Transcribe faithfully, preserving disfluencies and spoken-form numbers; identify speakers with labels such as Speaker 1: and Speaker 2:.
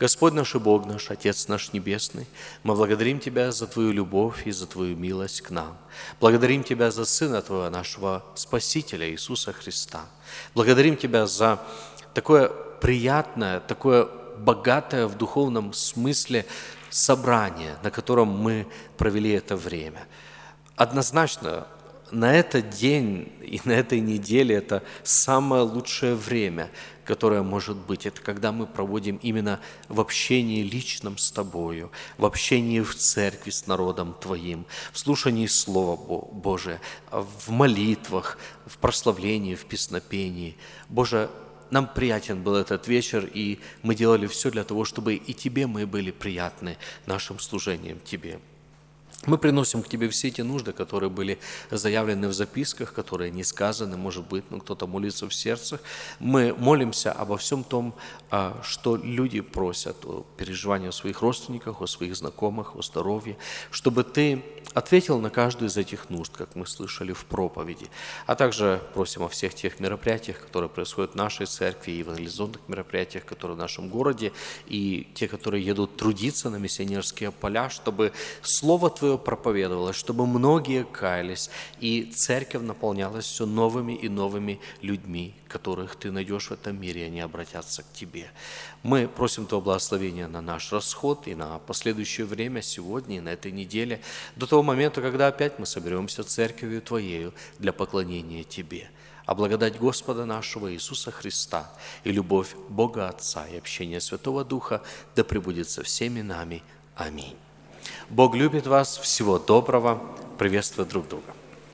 Speaker 1: Господь наш и Бог наш, Отец наш Небесный, мы благодарим Тебя за Твою любовь и за Твою милость к нам. Благодарим Тебя за Сына Твоего, нашего Спасителя Иисуса Христа. Благодарим Тебя за такое приятное, такое богатое в духовном смысле собрание, на котором мы провели это время. Однозначно, на этот день и на этой неделе это самое лучшее время, которое может быть. Это когда мы проводим именно в общении личном с Тобою, в общении в церкви с народом Твоим, в слушании Слова Божия, в молитвах, в прославлении, в песнопении. Боже, нам приятен был этот вечер, и мы делали все для того, чтобы и Тебе мы были приятны нашим служением Тебе. Мы приносим к Тебе все эти нужды, которые были заявлены в записках, которые не сказаны, может быть, но кто-то молится в сердцах. Мы молимся обо всем том, что люди просят, о переживании о своих родственниках, о своих знакомых, о здоровье, чтобы Ты ответил на каждую из этих нужд, как мы слышали в проповеди. А также просим о всех тех мероприятиях, которые происходят в нашей церкви, и евангелизационных мероприятиях, которые в нашем городе, и те, которые едут трудиться на миссионерские поля, чтобы Слово Твое проповедовалось, чтобы многие каялись, и церковь наполнялась все новыми и новыми людьми, которых Ты найдешь в этом мире, и они обратятся к Тебе. Мы просим Твоего благословения на наш расход и на последующее время, сегодня и на этой неделе, до того момента, когда опять мы соберемся церковью Твоею для поклонения Тебе. А благодать Господа нашего Иисуса Христа и любовь Бога Отца и общение Святого Духа да пребудет со всеми нами. Аминь. Бог любит вас. Всего доброго. Приветствую друг друга.